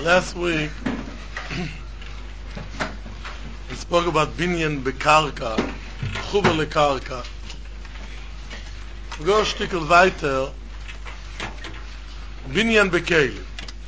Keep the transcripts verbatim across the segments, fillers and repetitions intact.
Last week we spoke about binyan bekarka, chuber lekarka. We go a stickel weiter, binyan bekelim.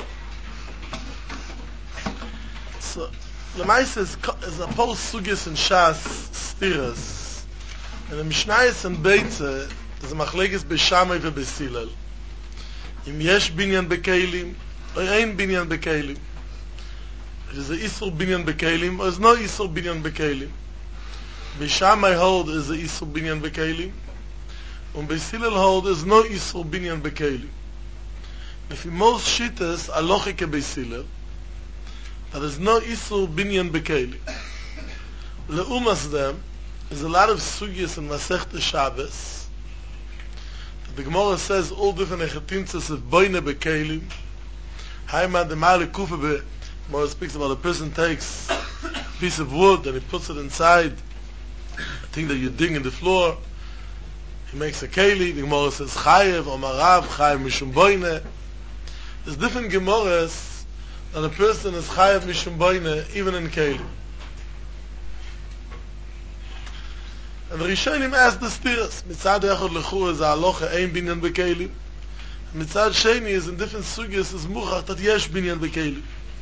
So, the Lemaise is, is a post sugis and shas stiras, and the Mishnayos and Beitze is a machleges beshamai ve besilel. Im yesh binyan bekelim, or ein binyan bekelim. It is a isur binyan bekelim, or is no isur binyan bekelim. Beshamai hold is a isur binyan bekelim, and besilel hold is no isur binyan bekelim. If in most shittas alochike besilel, there is no isur binyan bekelim. Leumas them is a lot of sugyas in Masechta Shabbos. The Gemara says all different echetintzas of boine bekelim. Haiman the Mali Kufa be Gemara speaks about a person takes a piece of wood and he puts it inside a thing that you dig in the floor. He makes a keli. The Gemara says chayev or marav chayev mishum boine. There's different Gemaras that a person is chayev mishum boine even in keli. And the Rishonim asked the stiras. Mitzad echad lechu is a halacha ein binyan bekelim. Mitzad sheni is in different sugyas is muchach that yesh binyan bekelim.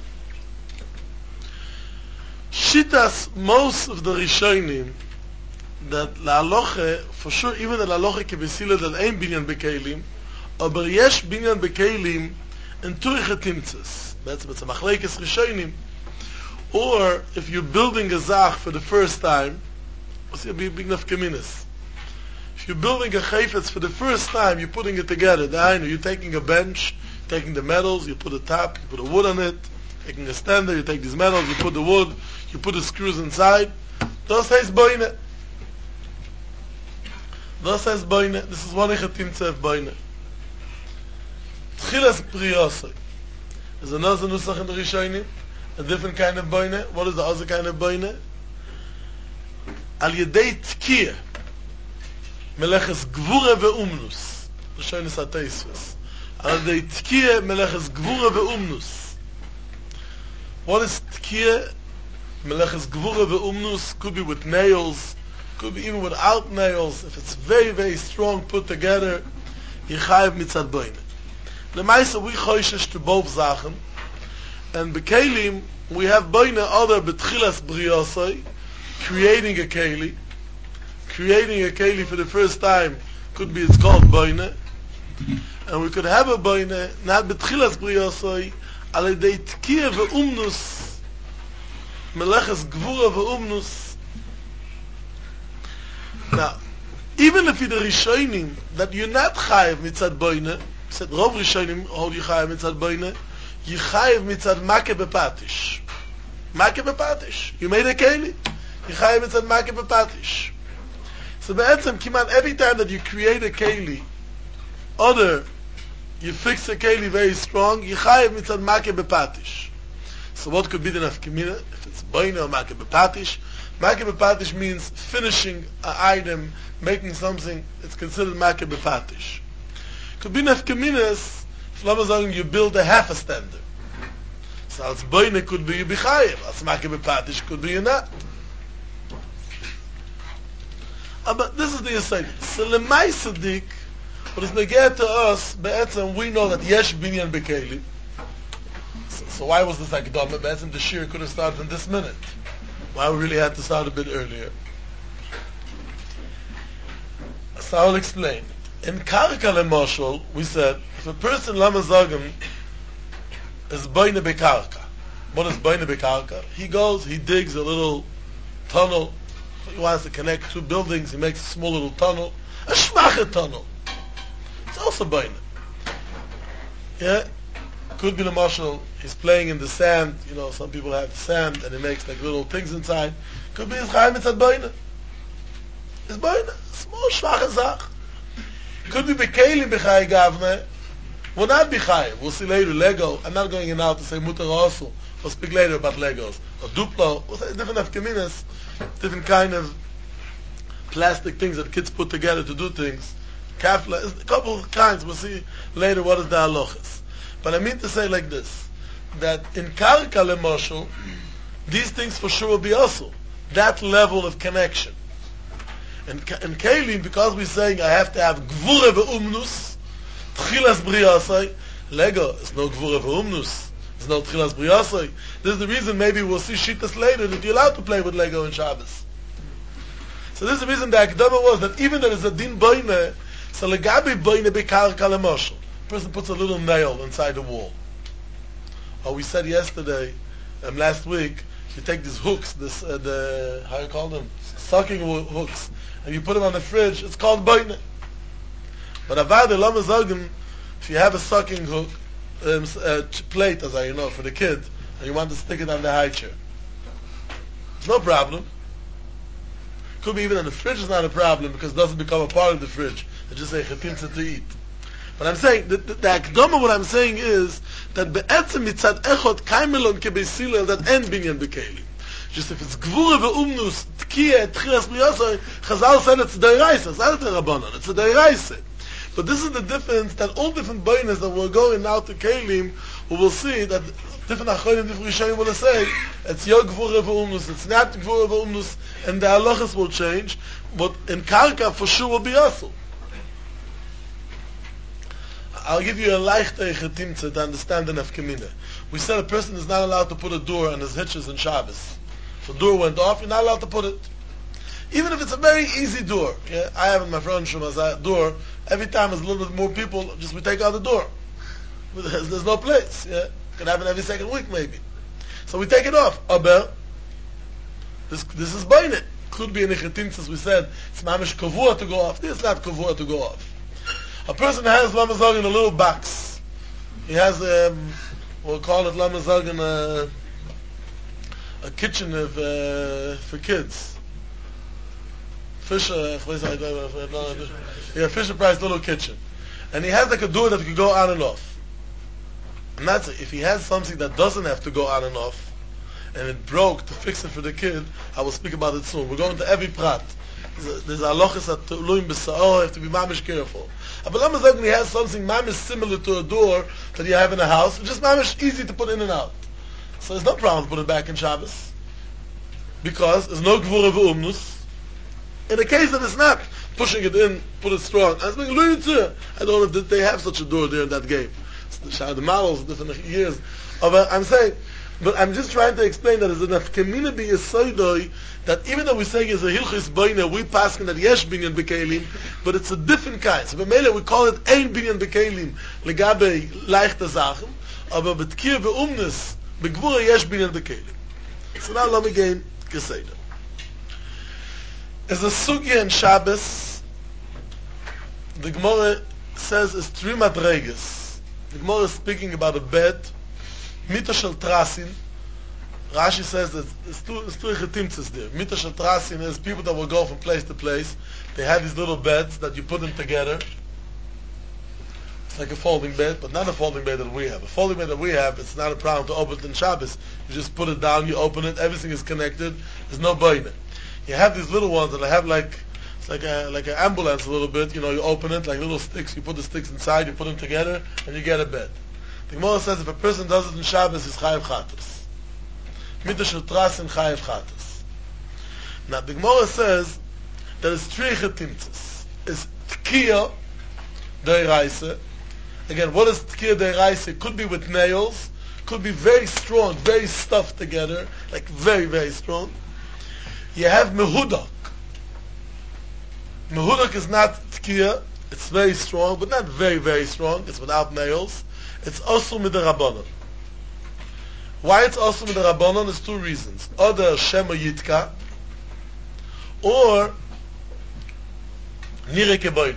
Shitas, most of the Rishonim, that la halacha, for sure even the halacha kebesila that ein binyan bekelim, aber yesh binyan bekelim in turche timtzes. That's what's a machlekes Rishonim. Or if you're building a zach for the first time, what's your big enough kaminas? If you're building a chayfetz for the first time, you're putting it together. You're taking a bench, taking the metals, you put a top, you put a wood on it, taking a stander, you take these metals, you put the wood, you put the screws inside. Das heißt boine. Das heißt boine. This is one echetimtze of boine. Tchilas priyosai. There's another nusach in the Rishonim, a different kind of boine. What is the other kind of boine? Al yedei tkiyah meleches gvura ve'umnus. Rishonis ha-teisves. Al yedei tkiyah meleches gvura ve'umnus. What is tkiyah? Meleches gvura ve'umnus could be with nails, could be even without nails. If it's very, very strong put together, yichayev mitzad boine. Lemaisa we choishish to both zachen, and bekelim we have boine other betchilas briyosai, creating a keli. Creating a keli for the first time could be, it's called boine. And we could have a boine, not betchilas briyosai, al yedei tkiyah ve'umnus, meleches gvura ve'umnus. Now, even if you're the Rishonim, that you're not chayev mitzad boine, said Rov Rishonim hold you chayev mitzad boine, you chayev mitzad makeh bepatish. Makeh bepatish. You made a keli. You chayev mitzad makeh bepatish. So be'etzem, kiman, every time that you create a keli, other, you fix a keli very strong, you chayev mitzad makeh bepatish. So what could be the nafkamina? If it's boine or makeh bepatish, makeh bepatish means finishing an item, making something, it's considered makeh bepatish. Could be nafkaminas, if lama sagen, you build a half a standard. So als boine could be you be chayev, als makeh bepatish could be you not. Uh, but this is the aside. So lemaisa dik, what is neged to us, be'etzem, we know that yesh binyan bekelim. So, so why was this like dama? Be'etzem, the shir could have started in this minute. Why we really had to start a bit earlier? So I'll explain. In karka lemoshel, we said, if a person lama zagim is boine bekarka. What is boine bekarka? He goes, he digs a little tunnel. He wants to connect two buildings, he makes a small little tunnel. A shmachet tunnel. It's also boine. Yeah? Could be the marshal, he's playing in the sand, you know, some people have sand and he makes like little things inside. Could be his chayim mitzad boine. It's boine. Small shmachet zach. Could be bekelim b'chay gavne. Will not be chay. We'll see later. Lego. I'm not going in now to say mutar also. We'll speak later about Legos. Or Duplo. We'll say different afkaminas, different kind of plastic things that kids put together to do things. Kafla. A couple of kinds. We'll see later what is the halachas. But I mean to say like this. that in Karka Lemosel, these things for sure will be also. That level of connection. And in Kalim, because we're saying I have to have Gvure ve'umnus, Tchilas Briyasai, Lego, it's no Gvure ve'umnus, it's no Tchilas Briyasai. This is the reason maybe we'll see Shittas later that you're allowed to play with Lego in Shabbos. So this is the reason the Akdama was that even there is a din boine, so legabi boine bekarka lemoshel. A person puts a little nail inside the wall. Or we said yesterday, um, last week, you take these hooks, this uh, the how you call them, sucking hooks, and you put them on the fridge. It's called boine. But avada lama zogen, if you have a sucking hook, um, uh, plate, as I know, for the kid, and you want to stick it on the high chair, it's no problem. Could be even in the fridge is not a problem because it doesn't become a part of the fridge. It's just a chetimtza to eat. But I'm saying, the, the, the akdama, what I'm saying is that be'etzem mitzad echot kaimelon kebesilel that end binyan bekelim. Just if it's gvura ve'umnus, tkiya, tchias b'yasai, Chazal said it's deiraisa, it's not a rabbanon, it's a deiraisa. But this is the difference that all different boinas that we're going now to kelim, we will see that different achonim, different rishayim will say, it's your gvura ve'umnus, it's not gvura ve'umnus, and the halachas will change, but in karka for sure will be also. I'll give you a leichte chetimtze to understand the nefkemina. We said a person is not allowed to put a door on his hitches in Shabbos. If a door went off, you're not allowed to put it. Even if it's a very easy door. Yeah, I have in my front room door, every time there's a little bit more people, just we take out the door. There's, there's no place. Yeah, can happen every second week maybe. So we take it off. Aber, this this is beinit. Could be in the chetimtze, as we said, it's mamish kavua to go off. This is not kavua to go off. A person has lamazog in a little box. He has, um, we'll call it lamazog in a, a kitchen of, uh, for kids. Fisher, yeah, Fisher Price little kitchen. And he has like a door that can go on and off. And that's it. If he has something that doesn't have to go on and off, and it broke to fix it for the kid, I will speak about it soon. We're going to every prat. There's a halachas at Luim B'Sa'or, you have to be mamish careful. But Lama Zogni he has something mamish similar to a door that you have in a house, it's just mamish easy to put in and out. So there's no problem to put it back in Shabbos. Because there's no gvura v'umnus. In the case that it's not pushing it in, put it strong. I was like, I don't know if they have such a door there in that game. The models, different years. But I'm saying, but I'm just trying to explain that there's enough kemina be yisoidoi that even though we're saying it's a hilchis boina, we pass that yesh binyan bekelim, but it's a different kind. So b'meila we call it ein binyan bekelim legabe leichte zachen, aber betkir beumnes begvura yesh binyan bekelim. So now let me gain geseda. As a sugya in Shabbos, the Gemara says is three madregas. The Gemara is speaking about a bed. Mita shel trasin. Rashi says that there's two, there's two chetimtzes there. Mita shel trasin is people that will go from place to place. They have these little beds that you put them together. It's like a folding bed, but not a folding bed that we have. A folding bed that we have, it's not a problem to open it in Shabbos. You just put it down, you open it, everything is connected. There's no boina. You have these little ones that have like, it's like a, like an ambulance a little bit. You know, you open it, like little sticks, you put the sticks inside, you put them together, and you get a bed. The Gemara says if a person does it in Shabbos, he's chayav chatos. Midah shel trasin chayav chatos. Now the Gemara says there is three chetimtzes. It's tkiya deiraisa. Again, what is tkiya deiraisa? It could be with nails, could be very strong, very stuffed together, like very very strong. You have mehudak. Mehudak is not tkiya. It's very strong, but not very very strong. It's without nails. It's also midrabanan. Why it's also midrabanan is two reasons. Either shema yitka, or nire keboine.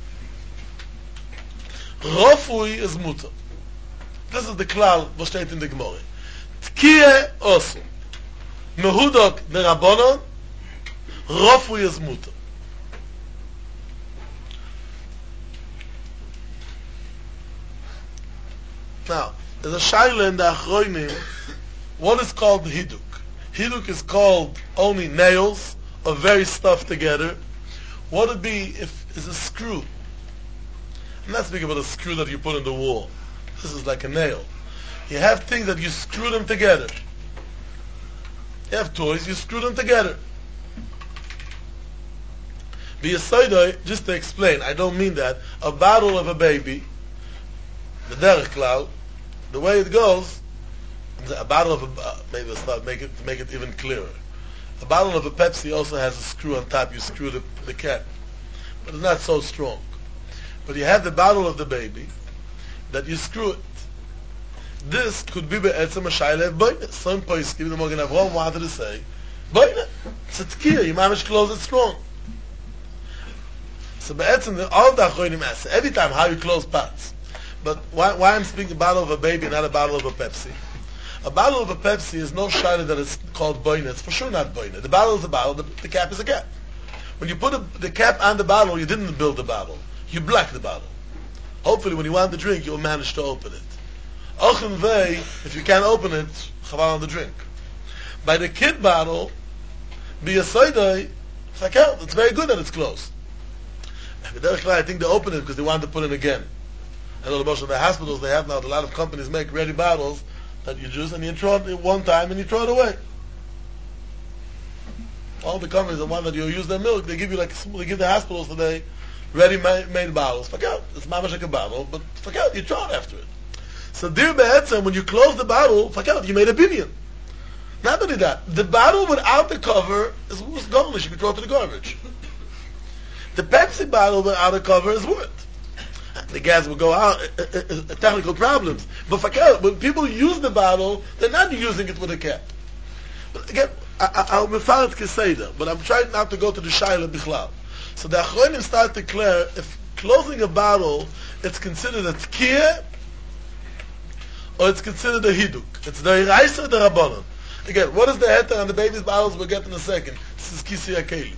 Rofui is mutter. This is the klal what steht in the Gemara. Tkiye also. Mehudak derabanan, rofui is mutter. Now, there's a shaila in the Achroinim, what is called hiduk? Hiduk is called only nails, or very stuffed together. What would be if it's a screw? I'm not speaking about a screw that you put in the wall. This is like a nail. You have things that you screw them together. You have toys, you screw them together. B'yasoidoi, just to explain, I don't mean that, a bottle of a baby, the derech klal, the way it goes, a bottle of a, uh, maybe let's start make it to make it even clearer. A bottle of a Pepsi also has a screw on top. You screw the, the cap, but it's not so strong. But you have the bottle of the baby that you screw it. This could be be'etzem a shaila of boine. Some poskim, the Magen Avraham wanted to say, boine. It's a tkiyah. You mamish close it strong. So be'etzem, all the achronim ask every time how you close pots. But why, why I'm speaking a bottle of a baby, not a bottle of a Pepsi? A bottle of a Pepsi is no shaila that it's called boine. It's for sure not boine. The bottle is a bottle. The, the cap is a cap. When you put a, the cap on the bottle, you didn't build the bottle. You block the bottle. Hopefully, when you want the drink, you'll manage to open it. Ochen vei, if you can't open it, chaval on the drink. By the kid bottle, b'yasoidoi, it's it's very good that it's closed. I think they open it because they want to put it again. I know the most of the hospitals they have now, a lot of companies make ready bottles that you juice and you throw it one time and you throw it away. All the companies, the one that you use their milk, they give you like, they give the hospitals today ready-made bottles. Fuck out. It's mamash like a bottle, but fuck out, you throw it after it. So dir be'etzem, when you close the bottle, fuck out, you made a binyan. Not only that, the bottle without the cover is garbage. You can throw it to the garbage. The Pepsi bottle without a cover is wood. The gas will go out, uh, uh, uh, technical problems. But fuck out, when people use the bottle, they're not using it with a cap. But again, I, I, I'll be found Keseda, but I'm trying not to go to the Shaila Bichlal. So the Achronim start to declare, if closing a bottle, it's considered a tkiyah, or it's considered a hiduk. It's the Iraisa or the Rabbanon. Again, what is the heter on the baby's bottles? We'll get in a second. This is Kisi HaKeli.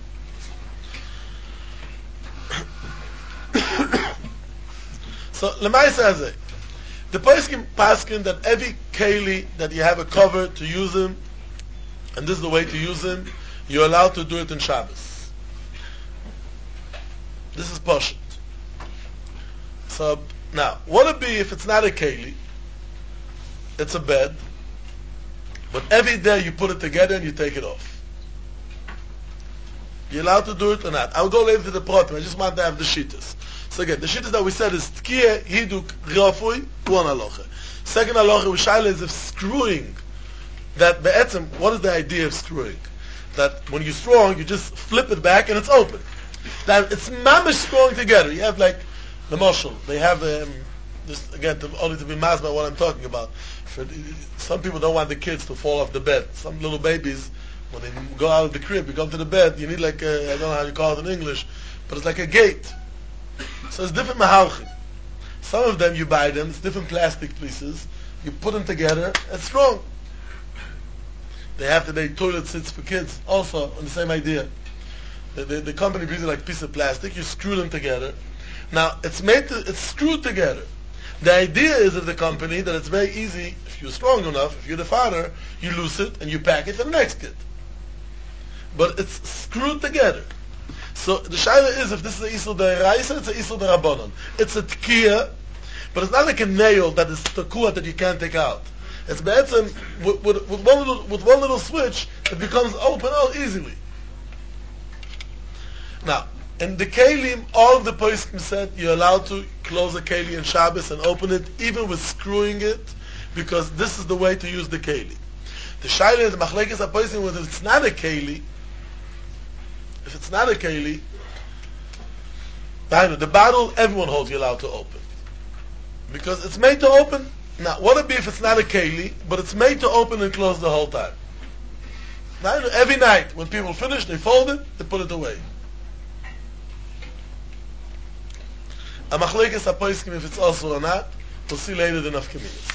So, Lemaisa Hazeh, the Poskim paskin that every Keli that you have a cover to use him, and this is the way to use him, you're allowed to do it in Shabbos. This is Pashut. So, now, what would it be if it's not a Keli? It's a bed, but every day you put it together and you take it off. You're allowed to do it or not. I'll go later to the protem. I just want to have the shittas. So again, the shittas that we said is tkiyah, hiduk, rafui, one halacha. Second halacha, Shaila is if screwing, that be'etzem, what is the idea of screwing? That when you're strong, you just flip it back and it's open. That it's mamish strong together. You have like the marshal. They have um, just again to, only to be masked by what I'm talking about. For, some people don't want the kids to fall off the bed. Some little babies, when they go out of the crib, you come to the bed, you need like a, I don't know how you call it in English, but it's like a gate. So it's different mahalchim. Some of them you buy them, it's different plastic pieces. You put them together, it's strong. They have today toilet seats for kids, also on the same idea. The, the, the company brings it like a piece of plastic, you screw them together. Now, it's made to, it's screwed together. The idea is of the company that it's very easy, if you're strong enough, if you're the father, you loose it and you pack it for the next kid. But it's screwed together. So the shaila is, if this is a isur deraisa, it's a isur derabanan. It's a tkiyah, but it's not like a nail that is takua that you can't take out. It's be'etzem, with, with, with, one little, with one little switch, it becomes open out easily. Now, in the kelim, all of the poskim said you're allowed to close a keli in Shabbos and open it, even with screwing it, because this is the way to use the keli. The shaila is machlekes haposkim, whether it's not a keli, if it's not a keli, the bottle everyone holds you're allowed to open, because it's made to open. Now, what would it be if it's not a keli, but it's made to open and close the whole time? Now, every night when people finish, they fold it, they put it away. A machlekes haposkim, if it's also or not, we'll see later the nafkamiyas.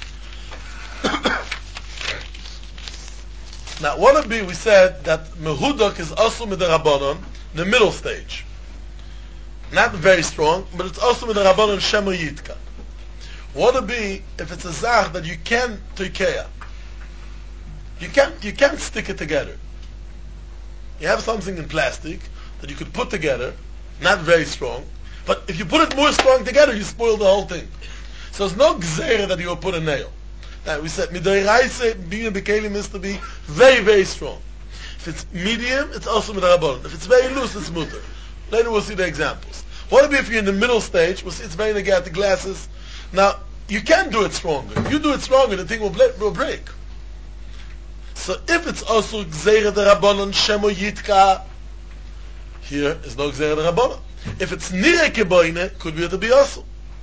Now, what would be, we said that mehudok is also midarabanon, the middle stage. Not very strong, but it's also midarabanon shemo yitka. What would be if it's a zach that you can toikeya? You can't, you can't stick it together. You have something in plastic that you could put together, not very strong, but if you put it more strong together, you spoil the whole thing. So it's no gzeira that you will put a nail. Now, we said, Midoraisa, being a Bekalim is to be very, very strong. If it's medium, it's also Midorabonon. If it's very loose, it's Mutter. Later we'll see the examples. What if you're in the middle stage? We'll see it's very negative the glasses. Now, you can do it stronger. If you do it stronger, the thing will, ble- will break. So if it's also Gzeira de Rabbanon, Shemo Yitka, here is no Gzeira de Rabbanon. If it's Nire Keboine, could be to be also.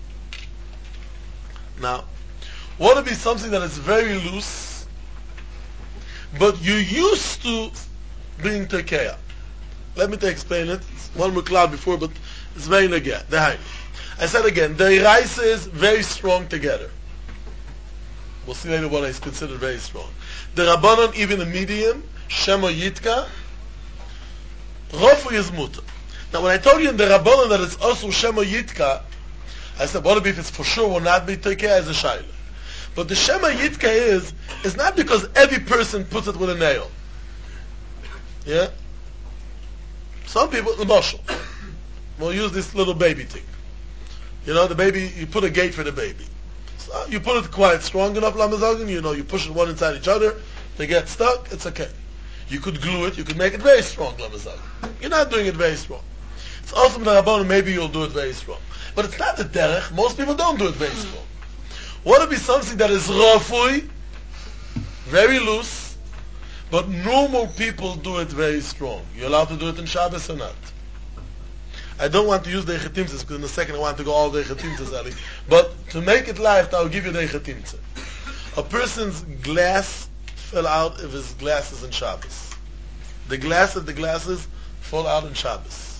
Now, what if it's something that is very loose, but you used to being Tekeya? Let me explain it. It's one more cloud before, but it's very negah. The I said again, the Iraisa is very strong together. We'll see later what is considered very strong. The Rabbanon, even the medium, Shemo Yitka, Rofu is Mutter. Now when I told you in the Rabbanon that it's also Shemo Yitka, I said, what if it's for sure will not be Tekeh as a Shaila? But the Shemo Yitka is, is not because every person puts it with a nail. Yeah? Some people, the Moshel, will use this little baby thing. You know, the baby, you put a gate for the baby. So you put it quite strong enough, Lamazalgan, you know, you push it one inside each other, they get stuck, it's okay. You could glue it, you could make it very strong, Lamazalgan. You're not doing it very strong. It's also with the Rabbanon, maybe you'll do it very strong. But it's not the derech, most people don't do it very strong. What would be something that is rafui, very loose, but normal people do it very strong? You're allowed to do it in Shabbos or not? I don't want to use the Echetimtzes, because in a second I want to go all the Echetimtzes, Ali. But to make it live, I'll give you the Echetimtzes. A person's glass fell out of his glasses in Shabbos. The glass of the glasses fall out in Shabbos.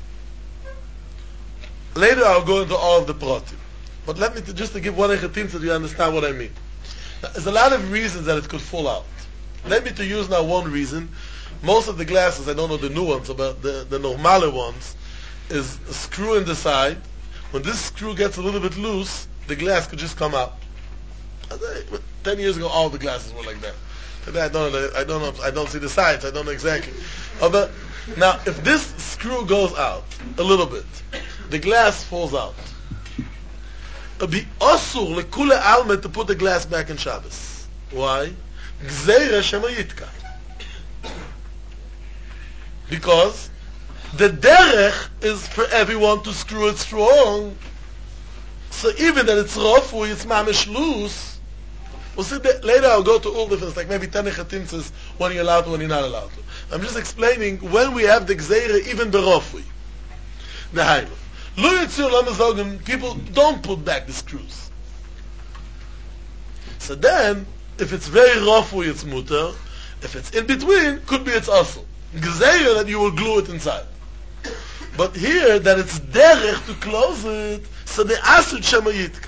Later I'll go into all of the pratim. But let me, to, just to give one Echetimtzes so you understand what I mean. Now, there's a lot of reasons that it could fall out. Let me to use now one reason. Most of the glasses, I don't know the new ones, but the, the normale ones, is a screw in the side. When this screw gets a little bit loose, the glass could just come out. Ten years ago, all the glasses were like that. Today, I don't know. I don't know. I don't see the sides. I don't know exactly. Oh, but now, if this screw goes out a little bit, the glass falls out. It'd be asur lekule alma to put the glass back in Shabbos. Why? Gzeira shema yitka. Because the derech is for everyone to screw it strong. So even that it's rafu, it's mamish loose. We'll see that later. I'll go to all different, like maybe ten echetimtzes when you're allowed to, when you're not allowed to. I'm just explaining when we have the gzeira, even the rafu. The haynu. Lo yitzir lamazogim, people don't put back the screws. So then, if it's very rafu, it's mutter. If it's in between, could be it's asur. Gzeira that you will glue it inside. But here, that it's derech to close it, so the asur shema yitka.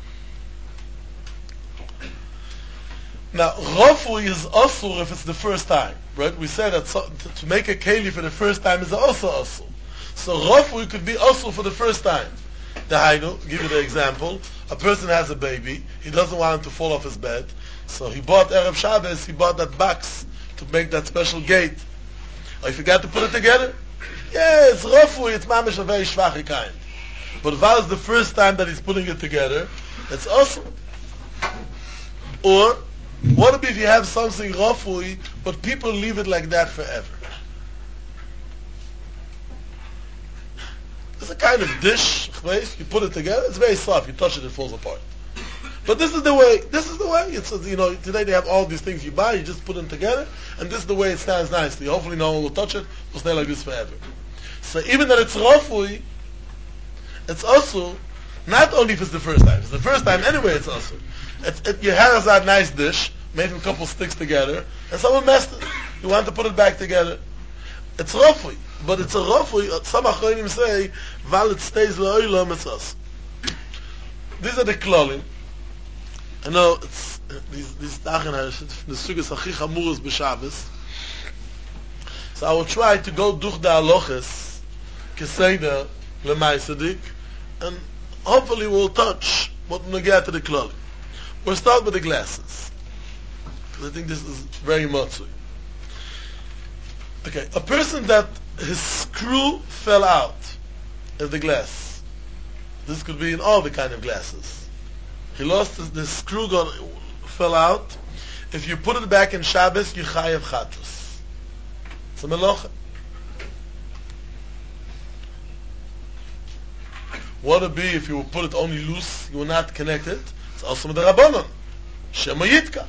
Now, rafu is asur if it's the first time, right? We said that so, to make a keli for the first time is also asur. So rafu could be asur for the first time. The haynu, give you the example. A person has a baby, he doesn't want him to fall off his bed, so he bought Erev Shabbos, he bought that box to make that special gate. Or he forgot to put it together. Yeah, it's rafu, it's mamish a very shvachi kind. But if that was the first time that he's putting it together, it's asur. Or, what if you have something rafu, but people leave it like that forever? It's a kind of dish, you put it together, it's very soft, you touch it, it falls apart. But this is the way, this is the way, it's, you know, today they have all these things you buy, you just put them together, and this is the way it stands nicely. Hopefully no one will touch it, it will stay like this forever. So even that it's rafui, it's also, not only if it's the first time, if it's the first time anyway it's also. It's, it, you have that nice dish, made from a couple sticks together, and someone messed it, you want to put it back together. It's rafui, but it's a rafui, some achronim say, while it stays la'olam, it's us. These are the klolim. I know it's these these dagen the sugas achi chamuros b'Shabbos. So I will try to go durch the halachas keseder lemaisadik, and hopefully we'll touch what we get to the klal. We'll start with the glasses, because I think this is very matzui. Okay, a person that his screw fell out of the glass. This could be in all the kind of glasses. He lost his, the screw got fell out. If you put it back in Shabbos, you chayev chatos. It's a melocha. What would be if you would put it only loose, you will not connect it? It's also with the Rabbanon. Shema Yitka.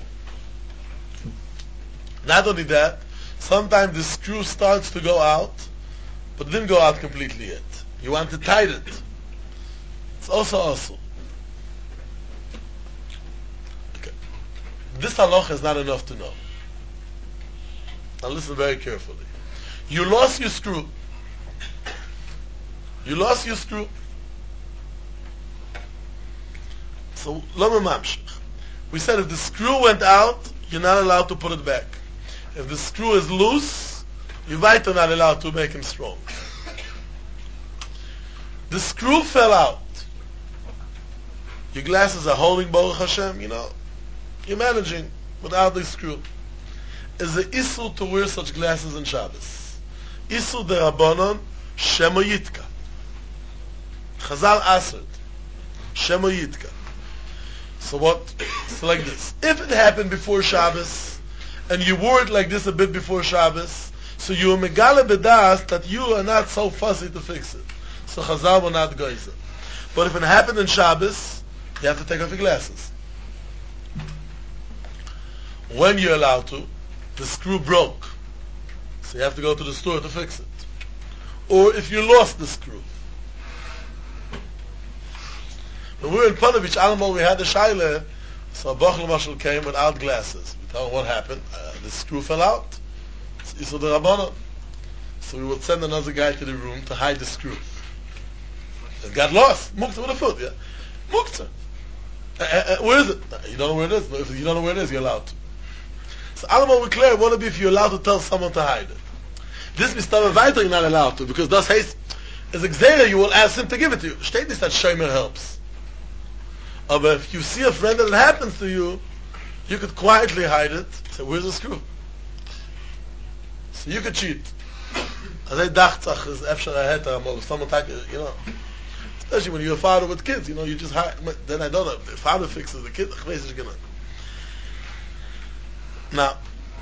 Not only that, sometimes the screw starts to go out, but it didn't go out completely yet. You want to tighten it. It's also also. Okay. This halacha is not enough to know. Now listen very carefully. You lost your screw. You lost your screw. So, lama mamshich. We said if the screw went out, you're not allowed to put it back. If the screw is loose, you're right not allowed to make him strong. The screw fell out. Your glasses are holding Baruch Hashem, you know. You're managing without the screw. Is it issur to wear such glasses in Shabbos? Issur de Rabbanon, Shema Yitka. Chazal Asad, Shema Yitka. So what? So like this. If it happened before Shabbos, and you wore it like this a bit before Shabbos, so you are megala bedas that you are not so fussy to fix it. So Chazal will not geyser. But if it happened in Shabbos, you have to take off your glasses. When you're allowed to, the screw broke. So you have to go to the store to fix it. Or if you lost the screw. When we were in Panovich, Alamo, we had a shaila, so a Bach Lamashal came without glasses. We told him what happened. Uh, the screw fell out. It's Issur de Rabbanon. So we would send another guy to the room to hide the screw. It got lost. Muktzah with a foot, yeah? Muktzah. Uh, uh, where is it? You don't know where it is. But if you don't know where it is, you're allowed to. So Alamo, we clear, what if you're allowed to tell someone to hide it? This Mistava Vaiter, you're not allowed to, because das heißt, as a Gzeira, you will ask him to give it to you. Steht nicht that Shomer helps. But if you see a friend that it happens to you, you could quietly hide it. Say, where's the screw? So you could cheat. As I dacht, is efshar ahead, someone take it, you know. Especially when you're a father with kids, you know, you just hide. Then I don't know. If the father fixes the kid, ich weiß nicht genau. Now,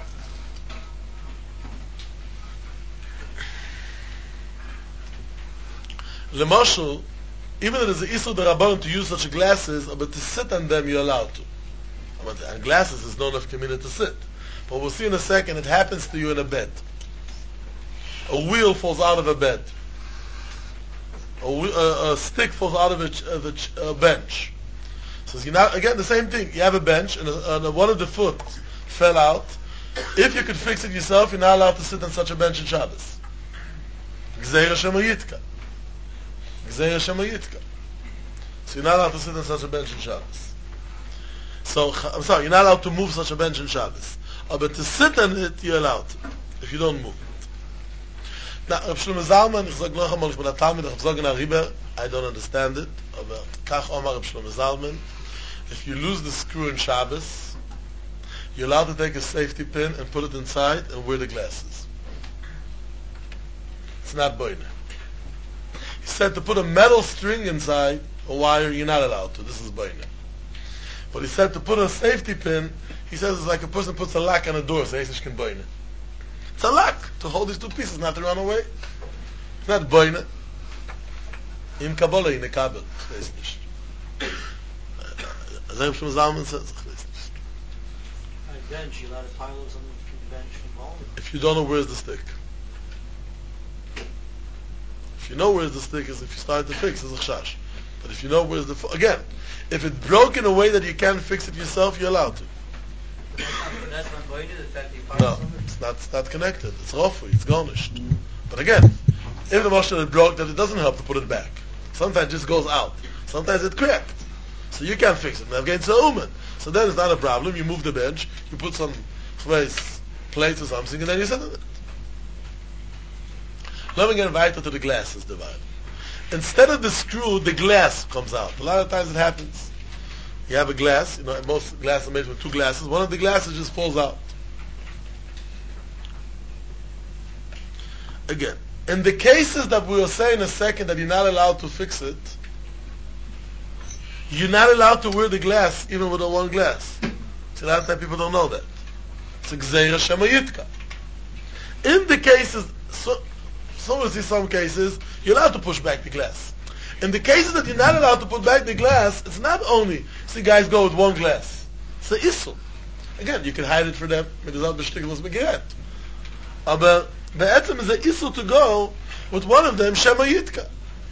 Lemashal, even if there's an issur de Rabbanon to use such glasses, but to sit on them you're allowed to. But and glasses is known of committed to sit. But we'll see in a second, it happens to you in a bed. A wheel falls out of a bed. A, a, a stick falls out of a, of a, a bench. So you're not, again, the same thing. You have a bench, and, a, and a, one of the foot fell out. If you could fix it yourself, you're not allowed to sit on such a bench in Shabbos. Gzeira Shema Yitka. Gzeira Shema Yitka. So you're not allowed to sit on such a bench in Shabbos. So, I'm sorry, you're not allowed to move such a bench in Shabbos. Uh, but to sit on it, you're allowed to, if you don't move it. Now, Reb Shlomo Zalman, ich sage noch einmal, ich bin ein Talmid, ich sage nach Riber, I don't understand it, aber Kach Omar Reb Shlomo Zalman, if you lose the screw in Shabbos, you're allowed to take a safety pin and put it inside and wear the glasses. It's not boiner. He said to put a metal string inside a wire, you're not allowed to. This is boiner. But he said to put a safety pin, he says it's like a person puts a lock on a door, so he's can boiner. It's a lock to hold these two pieces, not to run away. It's not boiner. In Kabbalah, in the Kabbalah, ich weiß nicht. As Reb Shlomo Zalman says, ich weiß nicht. Bench, you allowed to pile up something from the bench from home? If you don't know where's the stick. If you know where's the stick is if you start to fix, it's a chash. But if you know where's the... F- again, if it broke in a way that you can't fix it yourself, you're allowed to. That's not, that's not going to the fact that you pile No, something? it's not, it's not connected. It's rough, it's garnished. But again, if the mashal is broke, then it doesn't help to put it back. Sometimes it just goes out. Sometimes it cracked. So you can't fix it. Now again, it's a uman. So then it's not a problem. You move the bench, you put some place, plates or something, and then you sit on it. Let me get weiter to the glasses divide. Instead of the screw, the glass comes out. A lot of times it happens. You have a glass, you know, most glasses are made from two glasses. One of the glasses just falls out. Again, in the cases that we will say in a second that you're not allowed to fix it, you're not allowed to wear the glass even with a one glass. See, a lot of times people don't know that. It's a Gzeira Shema Yitka. In the cases, so, so we see some cases, you're allowed to push back the glass. In the cases that you're not allowed to put back the glass, it's not only, see guys go with one glass. It's an issur. Again, you can hide it for them, mit das bestimmtes was begehrt. Aber be'etzem is an issur to go with one of them, Shema Yitka.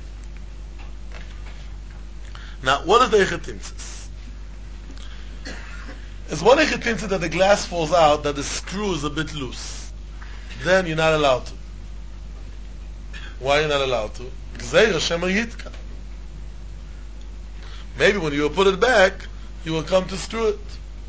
Now, what is the echetimtzis? It's one echetimtzis that the glass falls out, that the screw is a bit loose. Then you're not allowed to. Why are you not allowed to? Gzeira Shema Yitka. Maybe when you will put it back, you will come to screw it.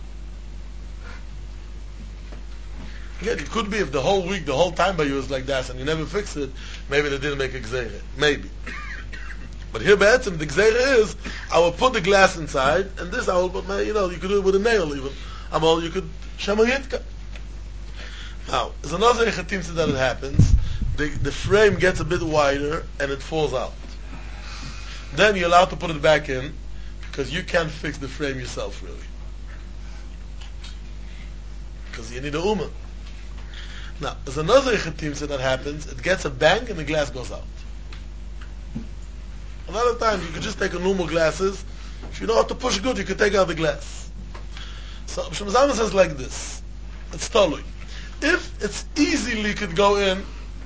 Again, it could be if the whole week, the whole time by you is like that, and you never fix it, maybe they didn't make a gzeira. Maybe. But here, be'etzem, the gzeira is, I will put the glass inside, and this I will put my, you know, you could do it with a nail even. I'm all, you could, Shema Yitka. Now, there's another echetimtzah that it happens. The, the frame gets a bit wider, and it falls out. Then you're allowed to put it back in, because you can't fix the frame yourself, really. Because you need a ummah. Now, there's another echetimtzah that happens. It gets a bang, and the glass goes out. A lot of times, you could just take a normal glasses. If you know how to push good, you could take out the glass. So, B'Shem Zalman says like this. It's talui. If it's easily could go in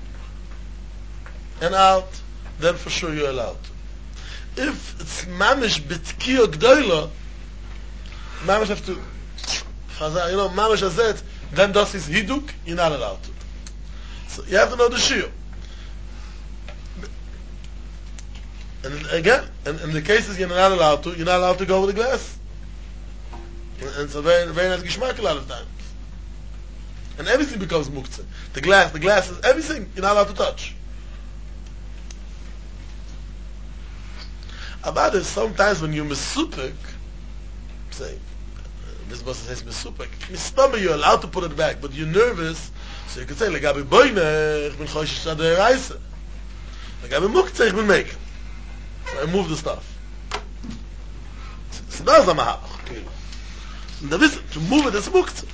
and out, then for sure you're allowed to. If it's mamish bitkiya gdoila, mamish have to, you know, mamish azet, then das is hiduk, you're not allowed to. So you have to know the shiur. And again, in, in the cases you're not allowed to, you're not allowed to go with the glass. And, and it's a very, very nice gishmak a lot of times. And everything becomes muktzah. The glass, the glasses, everything you're not allowed to touch. About it, sometimes when you're mesupik, say, this person says mesupik, mistamah, you're allowed to put it back, but you're nervous, so you can say, legabi boine, ich bin choishish adei reise. Legabi muktzah, ich bin making. So I move the stuff. It's not a mahach. To move it is muktzah.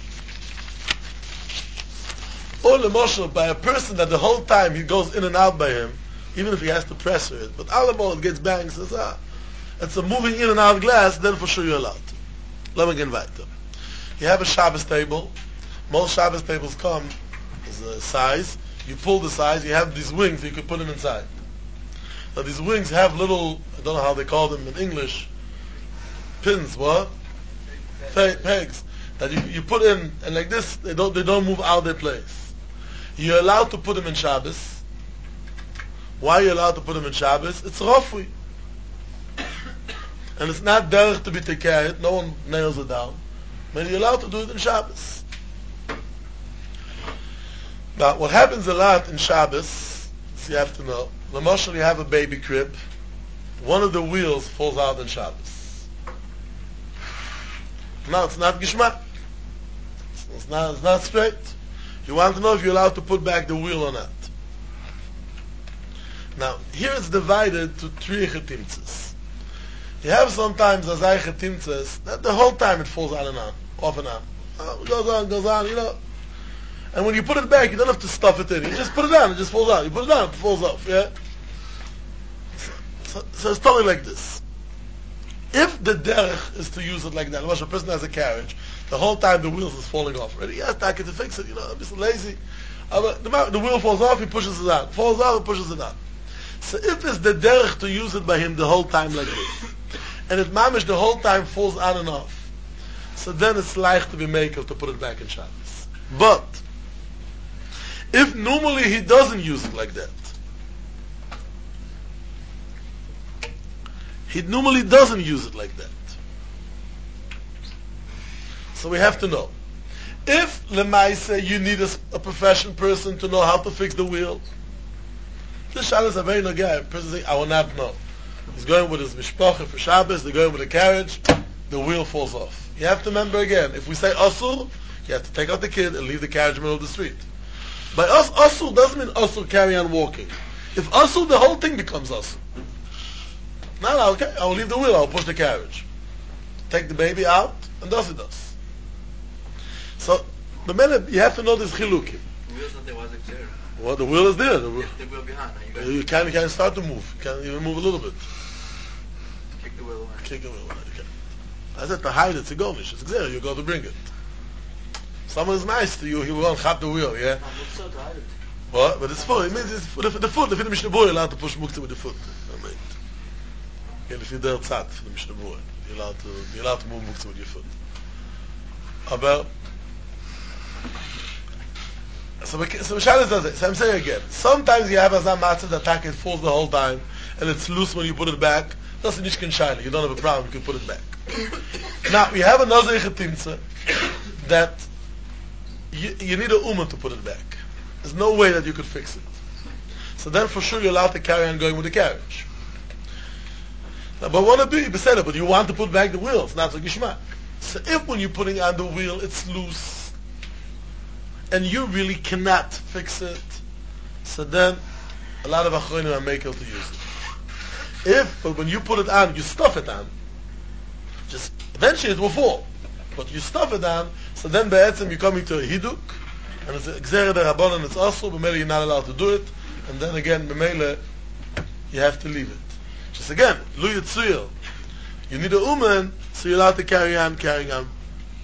Or the moshel by a person that the whole time he goes in and out by him, even if he has to pressure it, but all it gets banged, says, ah, it's a moving in and out glass, then for sure you're allowed to. Let me get weiter. You have a Shabbos table. Most Shabbos tables come as a size. You pull the size, you have these wings, you can put them inside. Now these wings have little, I don't know how they call them in English, pins, what? Pe- pegs. That you, you put in, and like this, they don't, they don't move out of their place. You're allowed to put them in Shabbos. Why are you allowed to put them in Shabbos? It's rafui. And it's not derech to be tekayet, no one nails it down. But you're allowed to do it in Shabbos. Now, what happens a lot in Shabbos, you have to know, Lamashal, you have a baby crib, one of the wheels falls out in Shabbos. Now, it's not gishmak. It's not, it's not straight. You want to know if you're allowed to put back the wheel or not. Now, here it's divided to three chetimtzes. You have sometimes azay chetimtzes that the whole time it falls on and on, off and on. Oh, it goes on, goes on, you know. And when you put it back, you don't have to stuff it in. You just put it on, it just falls out. You put it on, it falls off, yeah? So, so, so it's totally like this. If the derech is to use it like that, a person has a carriage, the whole time the wheels is falling off already. He has to to fix it, you know, I'm just lazy. Uh, the, the wheel falls off, he pushes it on. Falls off, he pushes it on. So if it's the derech to use it by him the whole time like this, and it mamish the whole time falls on and off, so then it's like to be makel to put it back in Shabbos. But if normally he doesn't use it like that, he normally doesn't use it like that. So we have to know. If lemaisa you need a, a professional person to know how to fix the wheel, this shal is a very no guy. A person saying, I will not know. He's going with his mishpacha for Shabbos, they're going with a carriage, the wheel falls off. You have to remember again, if we say asur, you have to take out the kid and leave the carriage in the middle of the street. By us, asur doesn't mean asur carry on walking. If asur, the whole thing becomes asur. No, no, okay, I will leave the wheel, I will push the carriage. Take the baby out, and does it does. So, the minute you have to know this chilukim. The wheel's not there, why is it there? Well, the wheel is there. The wheel, The wheel behind. Now you guys you can't, you can't start to move. You can't even move a little bit. kick the wheel away. Kick the wheel. You can't. I said to hide it, to go, it's there. You go to bring it. Someone is nice to you, he won't have the wheel, yeah? I'm so tired. What? But it's full. It means it's for the, the foot. If the Mishnah Boy, you're allowed to push muktzah with the foot. I mean, yeah, if you're there tzad for the Mishnah Boy, you're allowed to, you're allowed to move muktzah with your foot. Aber, so, we- so Mishal does it. So I'm saying again, sometimes you have a zam matzah that attack it falls the whole time, and it's loose when you put it back. That's a nishkin shaila. You don't have a problem. You can put it back. Now we have another ichatimtza that you, you need a ummah to put it back. There's no way that you could fix it. So then for sure you're allowed to carry on going with the carriage. Now, but want to be beseder, but you want to put back the wheels, not the gishmak. So if when you're putting on the wheel it's loose and you really cannot fix it, so then a lot of achronim are makel to use it. If, but when you put it on, you stuff it on, just eventually it will fall. But you stuff it on, so then be'etzem you're coming to a hiduk, and it's a gzera derabbanan, and it's also, b'mele you're not allowed to do it, and then again, b'mele, you have to leave it. Just again, lu yitzuyel, you need a uman, so you're allowed to carry on, carrying on.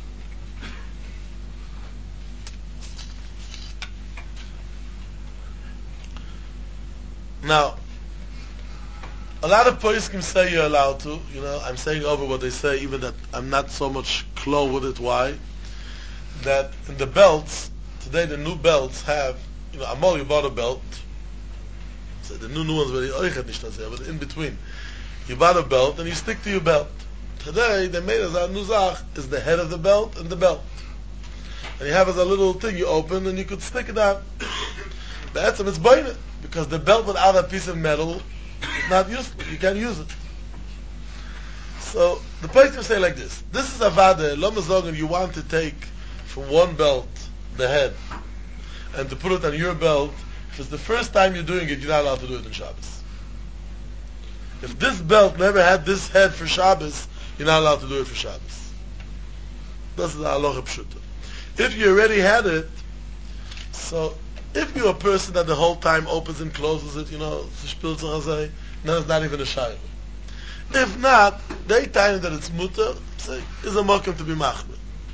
Now, a lot of poskim say you're allowed to, you know, I'm saying over what they say, even that I'm not so much close with it. Why? That in the belts, today the new belts have, you know, Amol, you bought a belt, so the new, new ones, very oichet nicht das but in between, you bought a belt and you stick to your belt. Today, they made as a nuzach, is the head of the belt and the belt. And you have as a little thing you open and you could stick it out. That's it's boinet, because the belt without a piece of metal is not useful. You can't use it. So the poskim say like this: this is a vade. Lo mazogen, you want to take from one belt the head and to put it on your belt. If it's the first time you're doing it, you're not allowed to do it in Shabbos. If this belt never had this head for Shabbos, you're not allowed to do it for Shabbos. This is the halacha pshuta. If you already had it, so if you're a person that the whole time opens and closes it, you know, then it's not even a shayla. If not, they time that it's mutter, say, is a mokum to be machmir.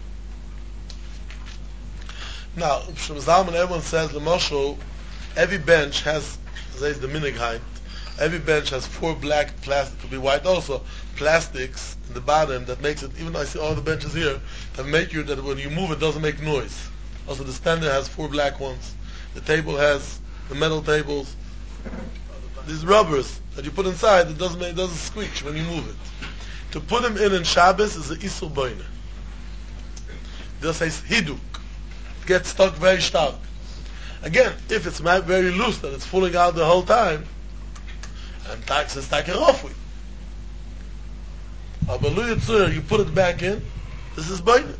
Now, Shem Zalman, everyone says, the Moshe, every bench has, says the minig height, every bench has four black plastic, could be white also, plastics in the bottom that makes it, even though I see all the benches here, that make you, that when you move it doesn't make noise. Also the standard has four black ones. The table has, the metal tables, these rubbers that you put inside, it doesn't make, it doesn't squeak when you move it. To put them in in Shabbos is a isur boina. This says hiduk. It gets stuck very stark. Again, if it's very loose, that it's pulling out the whole time, and tax is taking off with. Aber lu yitzur, you put it back in, this is boina.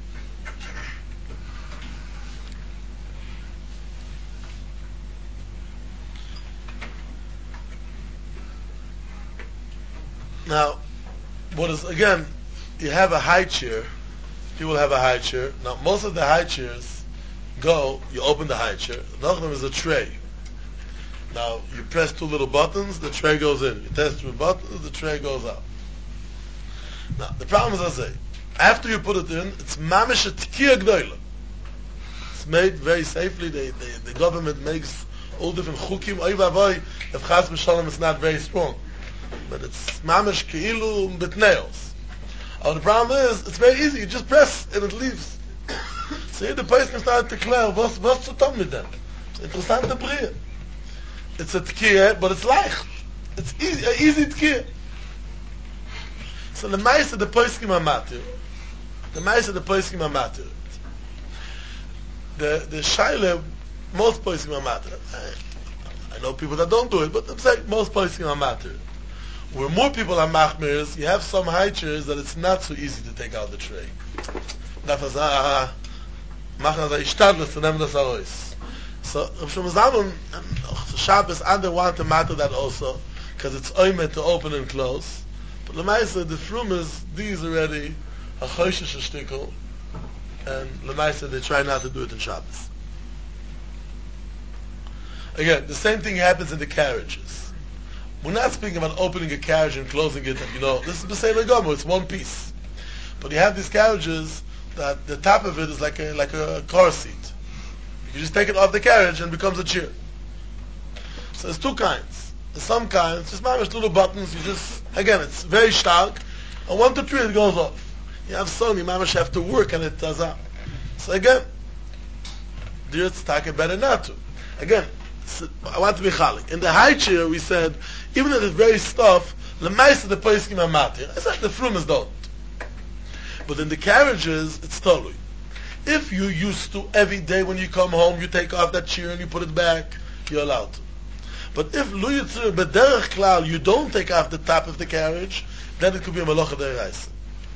Now, what is, again, you have a high chair, people have a high chair. Now, most of the high chairs go, you open the high chair, another one is a tray. Now, you press two little buttons, the tray goes in. You press two buttons, the tray goes out. Now, the problem is, I say, after you put it in, it's mamish a tkiya gdoila. It's made very safely, they, they, the government makes all different chukim, oy vavoy, if chas v'shalom is not very strong. But it's mamish keilu with nails. Oh, the problem is, it's very easy. You just press and it leaves. So here the person started to declare, what's what's to tell me then? It's interessante brie. It's a tkiya, but it's leicht. It's easy, an easy tkiya. So the mice of the poskim are matir. The mice of the poskim are matir. The the shaila, most poskim are matir. I, I know people that don't do it, but I'm saying most poskim are matir. Where more people are machmirs, you have some high chairs that it's not so easy to take out the tray. That's ah, machen das ishtadlos to nehmen das arois. So Rav Shlomo Zalman and Shabbos under want to matter that also, because it's oimet to open and close. But the Lemaisa, the frum is these already a choshesh shtickle, and Lemaisa they try not to do it in Shabbos. Again, the same thing happens in the carriages. We're not speaking about opening a carriage and closing it, and you know, this is B'Sei Gomo, it's one piece. But you have these carriages that the top of it is like a like a car seat. You can just take it off the carriage and it becomes a chair. So there's two kinds. There's some kinds, just mamish little buttons, you just, again, it's very stark, and one to three it goes off. You have some, you mamish have to work and it does up. So again, there it's taken better not to. Again, so I want to be chalik. In the high chair, we said, even if it's very stuff, the mice of the poskim are matir. I said the frumas don't. But in the carriages, it's totally. If you used to, every day when you come home, you take off that chair and you put it back, you're allowed to. But if lu yitzur b'derech klal, you don't take off the top of the carriage, then it could be a malacha deraisa.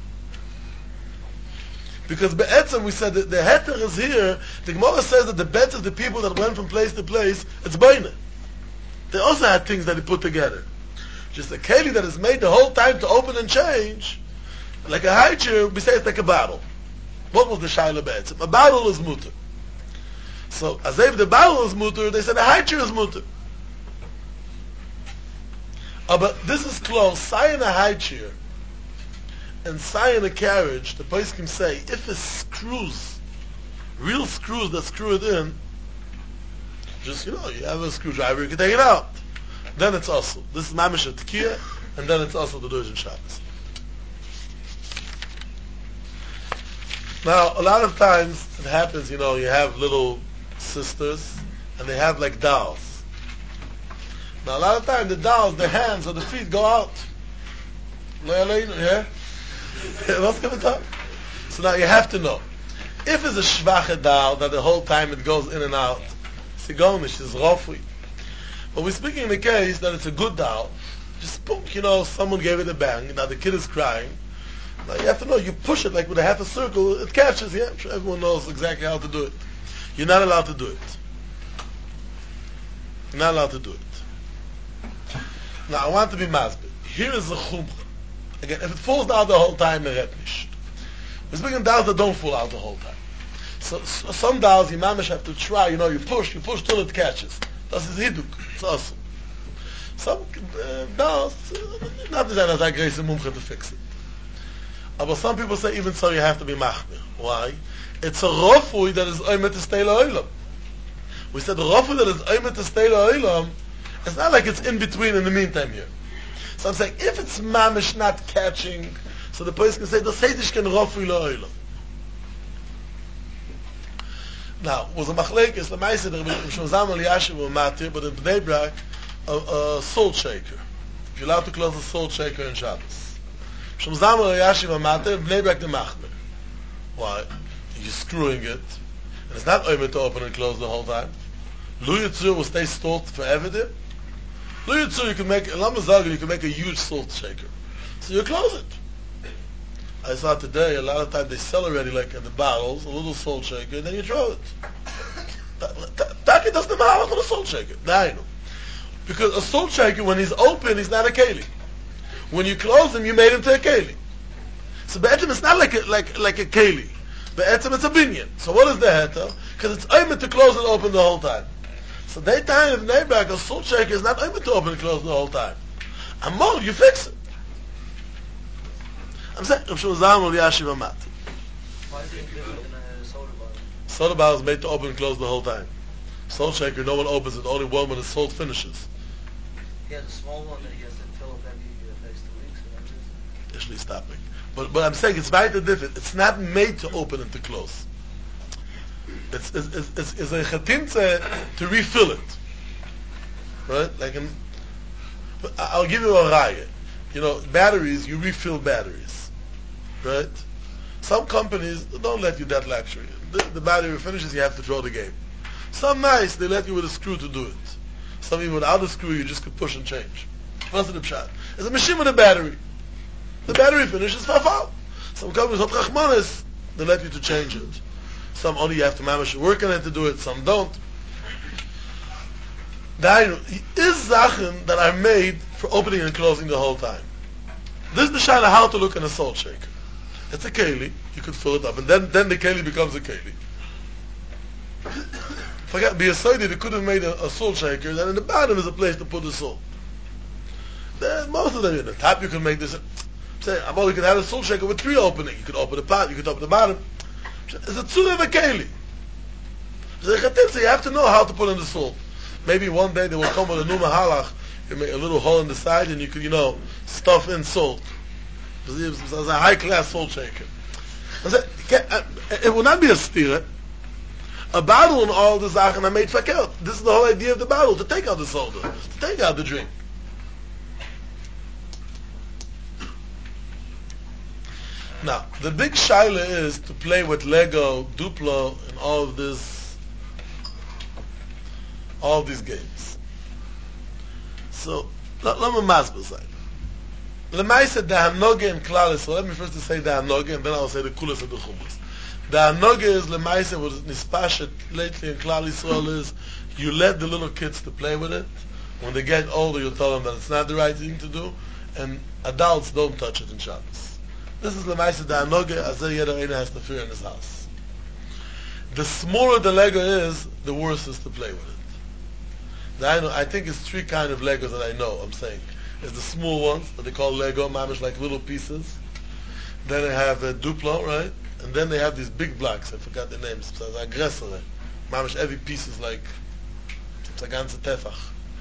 Because be'etzem, we said that the heter is here, the Gemara says that the beds of the people that went from place to place, it's baina. They also had things that they put together. Just a keli that is made the whole time to open and change, like a high chair, we say it's like a bottle. What was the shaila be'etzem? A bottle is mutter. So, as if the bottle is mutter, they said the high chair is mutter. Oh, but this is close. Say in a high chair and say in a carriage, the place can say, if it's screws, real screws that screw it in, just, you know, you have a screwdriver, you can take it out. Then it's also. This is mamish at Tekiah, and then it's also the Durjan Shabbos. Now, a lot of times it happens, you know, you have little sisters, and they have like dolls. Now, a lot of times the dolls, the hands or the feet go out. Yeah? What's going to talk? So now you have to know. If it's a schwache doll, that the whole time it goes in and out, sigonish is rofui. But we're speaking in the case that it's a good doll. Just punk, you know, someone gave it a bang. Now the kid is crying. Now you have to know, you push it like with a half a circle, it catches, yeah? I'm sure everyone knows exactly how to do it. You're not allowed to do it. You're not allowed to do it. Now, I want to be masbid. Here is the chumrah. Again, if it falls down the whole time, it nicht. We're speaking dolls that don't fall out the whole time. So, so some dolls, you mamish have to try, you know, you push, you push till it catches. Das ist hiduk. It's awesome. Some uh, dolls, uh, not that as I grace a mumcha to fix it. Uh, but some people say even so you have to be machmir. Why? It's a rofui that is oimet to stay la'olam. We said the rofui that is oimet to stay la'olam, it's not like it's in between in the meantime here. So I'm saying, if it's mamish not catching, so the person can say, the seidish can rofui la'olam. Now, was a machlekes, the ma'aseh, the Shozam al-Yashiv or Matir, but in Bnei Brak, a, a salt shaker. You're allowed to close a salt shaker in Shabbos. Shozam al-Yashiv or Matir, Bnei Brak the machmer. Why? You're screwing it, and it's not open to open and close the whole time. Lu Yitzur will stay stored forever there. Lu Yitzur, you can make, in Lamazaga, you can make a huge salt shaker. So you close it. I saw today, a lot of times they sell already, like in the bottles, a little salt shaker, and then you throw it. Taki doesn't matter with a salt shaker. Now I know. Because a salt shaker, when he's open, he's not a keli. When you close him, you made him to a keli. So be'etzem, it's not like a, like, like a keli. Be'etzem, it's a binyan. So what is the heter? Because it's aimed to close and open the whole time. So they time of Neibrak, a salt shaker is not aimed to open and close the whole time. And more, you fix it. I'm saying, Rav Shlomo Zalman Yashiv Amat. Why is it different than a soda bottle? Soda bottle is made to open and close the whole time. Salt shaker, no one opens it, only one when the salt finishes. He has a small one that he has to fill up every uh, next two weeks. Whatever it is. Actually stopping. But but I'm saying it's very different. It's not made to open and to close. It's it's it's, it's a chatinze to refill it. Right? Like in, I'll give you a raya. You know, batteries, you refill batteries. Right? Some companies don't let you that luxury. The, the battery finishes, you have to throw the game. Some nice, they let you with a screw to do it. Some even without a screw, you just could push and change. What's the shot? It's a machine with a battery. The battery finishes, fafal. Some companies, hot rachmanis, they let you to change it. Some only you have to manage to work on it to do it, some don't. Dainu, is Sachen that are made for opening and closing the whole time. This is the shayla how to look in a salt shaker. It's a keli. you could fill it up, and then then the keli becomes a keli. Forget, be a side they could have made a, a salt shaker, and in the bottom is a place to put the salt. There, most of them in the top you can make this. Say, I'm only could have a salt shaker with three openings. You could open the pot, you could open the bottom. It's a tzura of a keli. So you have to know how to put in the salt. Maybe one day they will come with a new mahalach. You make a little hole in the side, and you could, you know, stuff in salt. It's a high class salt shaker. It will not be a stira. A bottle and all the zachen are made fakelt. This is the whole idea of the bottle, to take out the soda, to take out the drink. Now, the big shaila is to play with Lego, Duplo, and all of this, all of these games. So, let me masbel say. Lemaisa da hanoge in Klal Yisrael. Let me first say da hanoge, and then I'll say the kulas of the chumas. The hanoge is lemaisa what is nispashet lately in Klal Yisrael is you let the little kids to play with it. When they get older, you tell them that it's not the right thing to do, and adults don't touch it in Shabbos. This is lemaisa the hanoge as yeder einer has to fear in his house. The smaller the Lego is, the worse is to play with it. The, I know, I think it's three kind of Legos that I know. I'm saying it's the small ones that they call Lego, mamish like little pieces. Then they have a Duplo, right? And then they have these big blocks. I forgot the names. So the aggressor, mamish every piece is like it's a ganze tefach.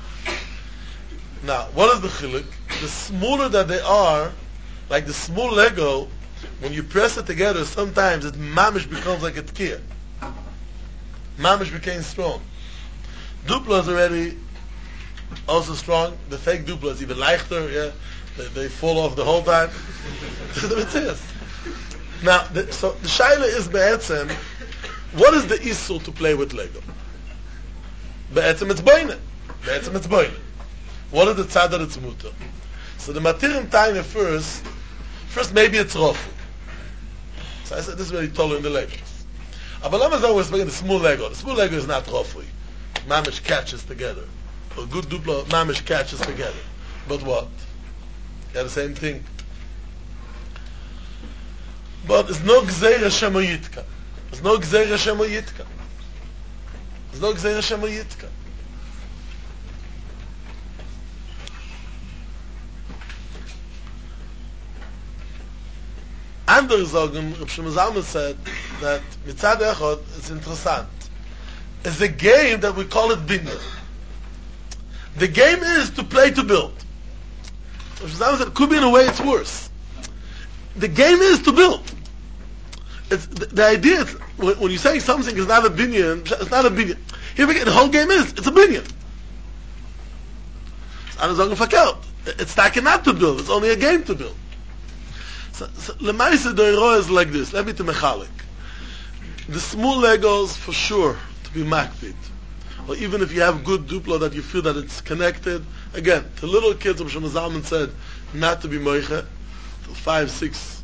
Now, what is the chiluk? The smaller that they are, like the small Lego, when you press it together, sometimes it mamish becomes like a tkir. Mamish became strong. Duplo is already also strong. The fake Duplo is even leichter. Yeah, they, they fall off the whole time. This is the mitzvah. Now, the, so the shaila is be'etzem. What is the issur to play with Lego? Be'etzem it's boine. Be'etzem it's boine. What is the tzad that it's muter? So the matirim taina first. First, maybe it's rofu. So I said this is very tall in the Legos. But let me say we're speaking the small Lego. The small Lego is not rofu. Mamish catches together. A good Duplo, mamish catches together. But what? Yeah, the same thing. But it's no gzeira shemo yitka. It's no gzeira shemo yitka. It's no gzeira shemo yitka. Andere sagen, Reb Shlomo Zalman said that mitzad echad is interessant. It's a game that we call it binyan. The game is to play to build. Reb Shlomo Zalman said, it could be in a way it's worse. The game is to build. It's, the, the idea is, when, when you say something is not a binyan, it's not a binyan. Here we get, the whole game is, it's a binyan. It's not not to build, it's only a game to build. So, so Lemaisa Doiro is like this. Let me to mechalik. The small Legos, for sure, to be makpid. Or even if you have good Duplo that you feel that it's connected. Again, to little kids, Reb Shlomo Zalman said, not to be moiche. To five, six.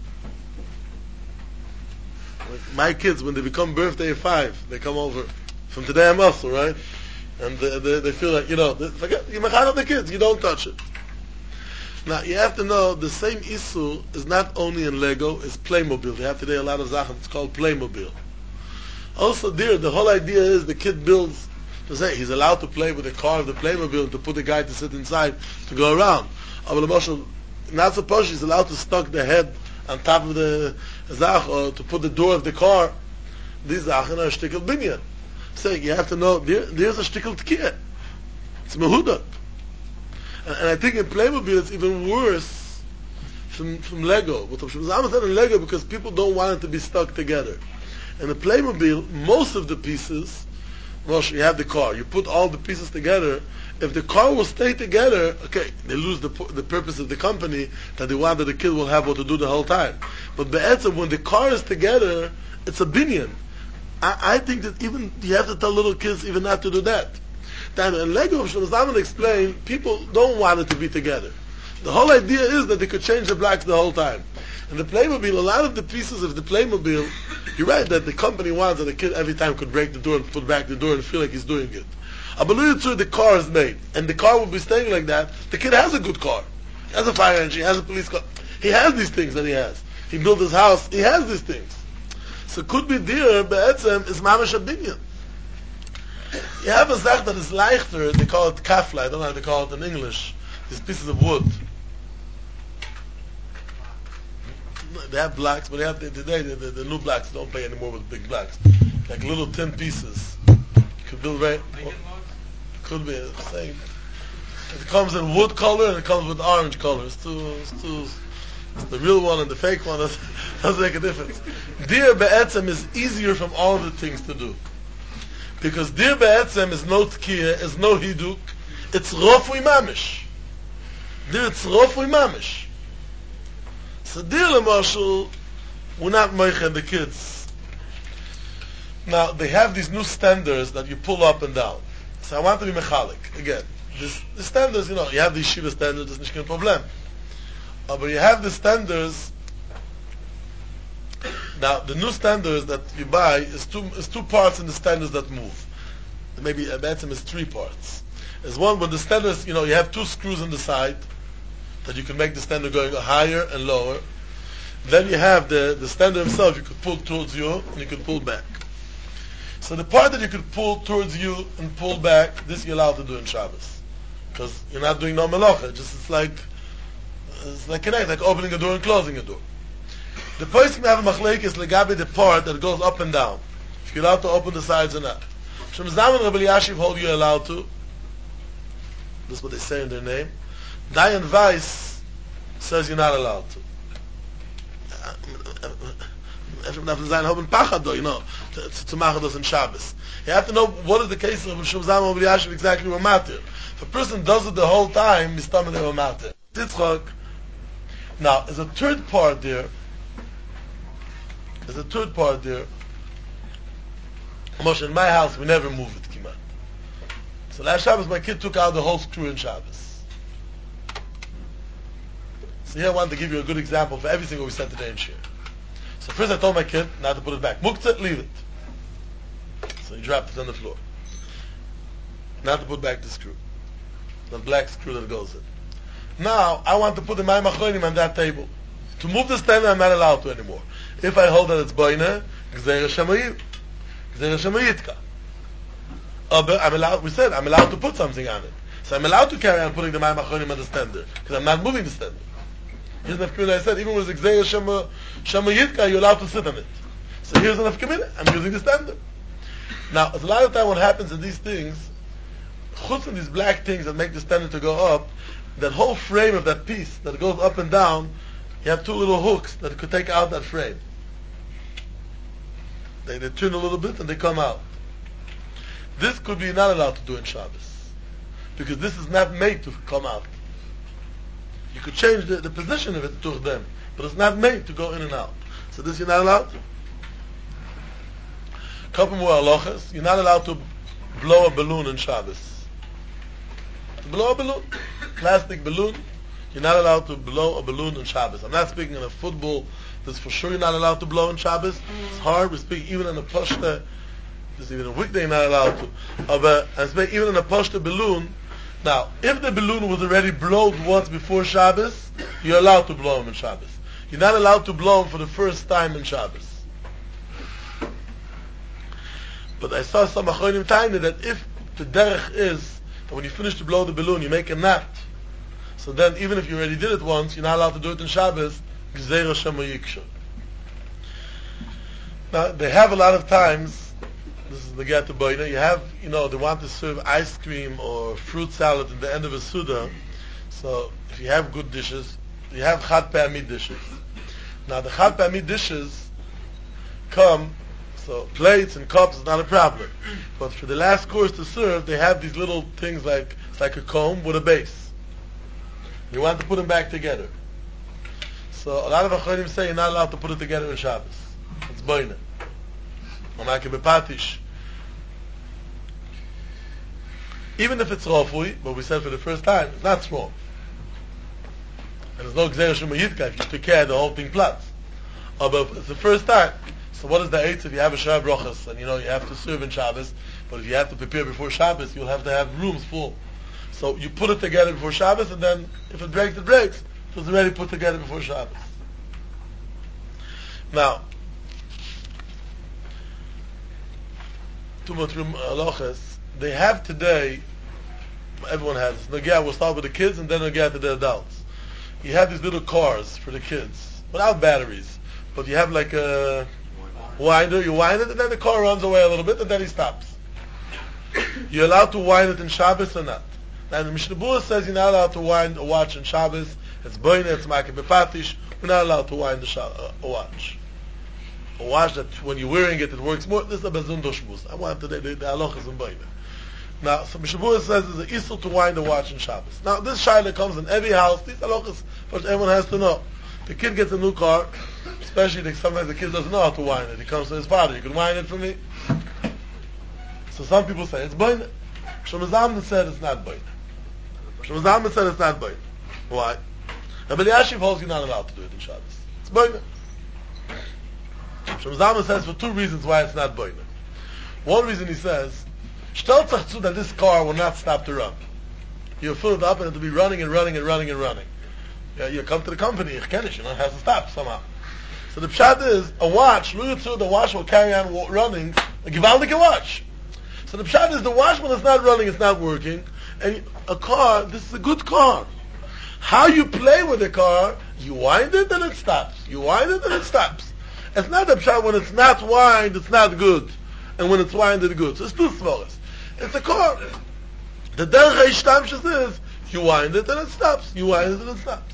Like my kids, when they become birthday five, they come over. From today I'm also, right? And they, they, they feel like, you know, they, forget, you mechalik the kids, you don't touch it. Now, you have to know, the same issue is not only in Lego, it's Playmobil. They have today a lot of Sachen, it's called Playmobil. Also there, the whole idea is the kid builds, to say, he's allowed to play with the car of the Playmobil, to put the guy to sit inside, to go around. Aber not supposed he's allowed to stuck the head on top of the Zach, or to put the door of the car. These Sachen are a shtickle binyan. So you have to know, there, there's a shtickle tkir. It's mehuda. And I think in Playmobil it's even worse from, from Lego. But from Zalman in Lego because people don't want it to be stuck together. In the Playmobil, most of the pieces, well, you have the car. You put all the pieces together. If the car will stay together, okay, they lose the the purpose of the company that they want that the kid will have what to do the whole time. But be'etzem, when the car is together, it's a binyan. I, I think that even you have to tell little kids even not to do that. Then in Lego, Shlomo Zalman explained, people don't want it to be together. The whole idea is that they could change the blocks the whole time. In the Playmobil, a lot of the pieces of the Playmobil, you're right that the company wants that the kid every time could break the door and put back the door and feel like he's doing it. I believe it's the car is made, and the car will be staying like that. The kid has a good car. He has a fire engine, he has a police car. He has these things that he has. He built his house, he has these things. So it could be dir be'etzem is mamish abinyan. You have a zach that is leichter, they call it kafla, I don't know how they call it in English, these pieces of wood. They have blacks, but they have, today the, the, the new blacks don't play anymore with big blacks. Like little tin pieces. You could build right, well, could be the same. It comes in wood color and it comes with orange color. It's too, it's too, it's the real one and the fake one doesn't, doesn't make a difference. Dir be'etzem is easier from all the things to do. Because dir be'etzem is no tkiyah, is no hiduk, it's rofui mamish. Dir it's rofui mamish. So dir l'marshal, we're not moiched the kids. Now, they have these new standards that you pull up and down. So I want to be mechalik. Again, this, the standards, you know, you have these Shiva standards, it's not a problem. Uh, but you have the standards. Now, the new standards that you buy is two is two parts in the standards that move. Maybe a betzim is three parts. There's one where the standards, you know, you have two screws on the side that you can make the standard going higher and lower. Then you have the, the standard himself, you could pull towards you and you could pull back. So the part that you could pull towards you and pull back, this you're allowed to do in Shabbos. Because you're not doing no melacha, just it's like it's like connect, like opening a door and closing a door. The person have a machlek is legabe the part that goes up and down. If you're allowed to open the sides or not. Shem Zaman Rabbi Yashiv hold you allowed to. This is what they say in their name. Dayan Weiss says you're not allowed to. Everyone has to say hoben pachad, you know, to, to, to machen das in Shabbos. You have to know what is the case of Shem Zaman Rabbi Yashiv exactly were matir. If a person does it the whole time, mistameh they were matir. Titzchok. Now, there's a third part there. There's a third part there. Moshe, in my house, we never move it, kimat. So last Shabbos, my kid took out the whole screw in Shabbos. So here I want to give you a good example for everything that we said today in Shir. So first I told my kid not to put it back. Muktzah, leave it. So he dropped it on the floor. Not to put back the screw. The black screw that goes in. Now, I want to put the Mayim Achronim on that table. To move the standard, I'm not allowed to anymore. If I hold that it's boine, Gzeir Shemayit. Gzeir Shemayitka. Uh, but I'm allowed, we said, I'm allowed to put something on it. So I'm allowed to carry on putting the Mayim Achronim on the standard. Because I'm not moving the standard. Here's an Afkamina I said, even when it's Gzeir Shemayitka, you're allowed to sit on it. So here's an Afkamina, I'm using the standard. Now, a lot of time what happens in these things, chutz in these black things that make the standard to go up, that whole frame of that piece that goes up and down, you have two little hooks that could take out that frame. They, they turn a little bit and they come out. This could be not allowed to do in Shabbos. Because this is not made to come out. You could change the, the position of it to them, but it's not made to go in and out. So this you're not allowed. Couple more halachas. You're not allowed to blow a balloon in Shabbos. To blow a balloon, plastic balloon, you're not allowed to blow a balloon in Shabbos. I'm not speaking in a football, that's for sure you're not allowed to blow in Shabbos. It's hard, we speak even in a pashta, there's even a weekday you're not allowed to. Uh, but I speak even in a pashta balloon. Now, if the balloon was already blown once before Shabbos, you're allowed to blow them in Shabbos. You're not allowed to blow them for the first time in Shabbos. But I saw some achronim tiny that if the derech is that when you finish to blow the balloon, you make a knot. So then, even if you already did it once, you're not allowed to do it in Shabbos. Gzeira Shema Yiksha. Now, they have a lot of times, this is the Gata Boina, you have, you know, they want to serve ice cream or fruit salad at the end of a Suda. So, if you have good dishes, you have Chad Pe'amid dishes. Now, the Chad Pe'amid dishes come, so plates and cups is not a problem. But for the last course to serve, they have these little things like, it's like a comb with a base. You want to put them back together. So a lot of Achronim say you're not allowed to put it together in Shabbos. It's boina. Or make bepatish. Even if it's rofui, but we said for the first time, it's not small. And there's no gzeir shema yitka if you took care of the whole thing plat. Oh, but if it's the first time. So what is the eight if you have a Shah Brochas and you know you have to serve in Shabbos, but if you have to prepare before Shabbos, you'll have to have rooms full. So you put it together before Shabbos, and then if it breaks, it breaks. It was already put together before Shabbos. Now, two or three halachas. They have today, everyone has this. Nagaya, we'll start with the kids and then nagaya to the adults. You have these little cars for the kids, without batteries. But you have like a winder, you wind it and then the car runs away a little bit and then he stops. You're allowed to wind it in Shabbos or not? Now the Mishnah Berurah says you're not allowed to wind a watch in Shabbos. It's boine, it's makeh bepatish. We're not allowed to wind a, sh- uh, a watch. A watch that when you're wearing it, it works more. This is a bezunder shmuz. I want today the, the halachas in boine. Now, so Mishnah Berurah says there's an issur to wind a watch in Shabbos. Now, this shayla comes in every house. These halachas, first everyone has to know. The kid gets a new car, especially the, sometimes the kid doesn't know how to wind it. He comes to his father, you can wind it for me? So some people say it's boine. Shlomo Zalman said it's not boine. Shlomo Zalman said it's not boine. Why? Rabbi Elyashiv holds you're not allowed to do it in Shabbos. It's boine. Shlomo Zalman says for two reasons why it's not boine. One reason he says, stell sich zu that this car will not stop to run. You fill it up and it will be running and running and running and running. Yeah, you come to the company, ich kenne it, you know, it has to stop somehow. So the pshat is, a watch, lu yitzu, the watch will carry on wa- running, a gewaldige watch. So the pshat is, the watch when it's not running, it's not working, and a car, this is a good car. How you play with the car, you wind it and it stops. You wind it and it stops. It's not the pshat, when it's not wind, it's not good. And when it's wind, it's good. So it's two svores. It's a car. The derech ha'ishtamshus is, you wind it and it stops. You wind it and it stops.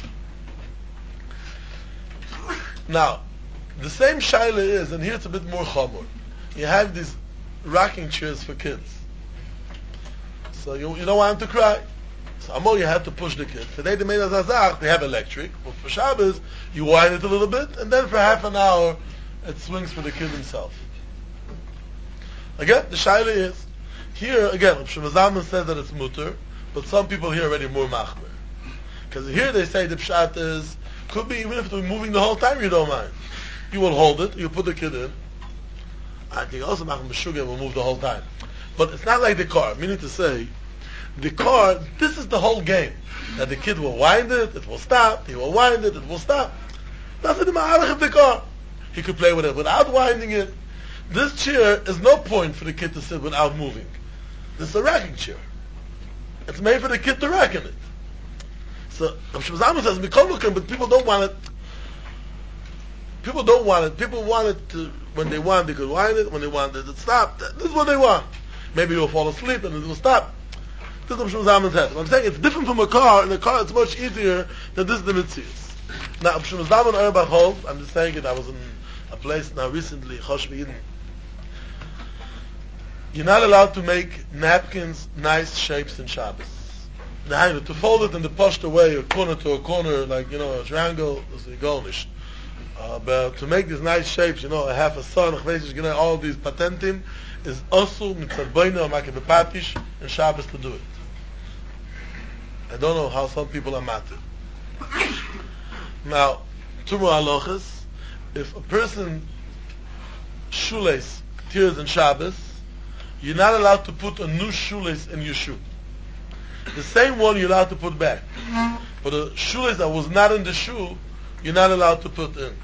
Now, the same shaila is, and here it's a bit more chamor. You have these rocking chairs for kids. So you, you don't want them to cry. So Amor, you have to push the kid. Today, the Meina Zazach, they have electric. But for Shabbos, you wind it a little bit, and then for half an hour, it swings for the kid himself. Again, the shaila is, here, again, Shlomo Zalman says that it's mutter, but some people here are already more machmer. Because here they say the pshat is, could be even if they're moving the whole time, you don't mind. You will hold it, you put the kid in. I think also Macham Meshuggah will move the whole time. But it's not like the car, meaning to say, the car, this is the whole game. That the kid will wind it, it will stop, he will wind it, it will stop. That's the ma'alach of the car. He could play with it without winding it. This chair is no point for the kid to sit without moving. This is a rocking chair. It's made for the kid to rock in it. So Shlomo Zalman says, "Mikol Mokem," but people don't want it. People don't want it. People want it to, when they want, they could wind it. When they want it to stop. This is what they want. Maybe you'll fall asleep and it will stop. This is what Shlomo Zalman says. I'm saying it's different from a car. In a car, it's much easier than this is the Mitzias. Now, Shlomo Zalman Auerbach holds, I'm just saying it, I was in a place now recently, Chosh V'Yidin. You're not allowed to make napkins nice shapes in Shabbos. Now, to fold it in the pashto way, a corner to a corner, like, you know, a triangle, is a garnish. Uh, but to make these nice shapes, you know, a half a sun, you know, all these patentim, is also mitzadboina or makeh bepatish in Shabbos to do it. I don't know how some people are matir. Now, two more halachas. If a person shoelace tears in Shabbos, you're not allowed to put a new shoelace in your shoe. The same one you're allowed to put back. But a shoelace that was not in the shoe, you're not allowed to put in.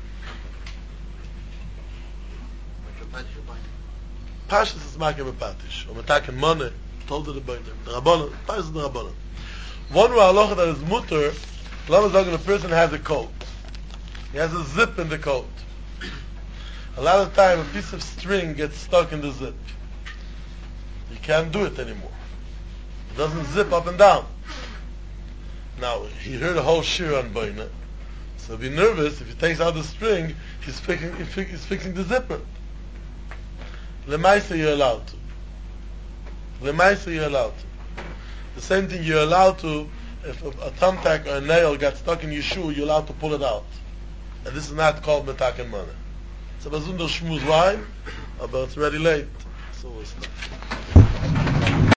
Pashas is makeh bepatish. Or metaken money, told the Rebbeinu. The Rabbanon, Pashas is the Rabbanon. One halacha that is mutter, let us say a person has a coat. He has a zip in the coat. A lot of time, a piece of string gets stuck in the zip. You can't do it anymore. It doesn't zip up and down. Now, he heard a whole shir on Boina, so be nervous. If he takes out the string, he's fixing, he's fixing the zipper. Lemaisa, you're allowed to. Lemaisa, you're allowed to. The same thing you're allowed to, if a, a thumbtack or a nail got stuck in your shoe, you're allowed to pull it out. And this is not called metaken money. It's a bezunder shmuz wine, but it's already late. So we'll stop.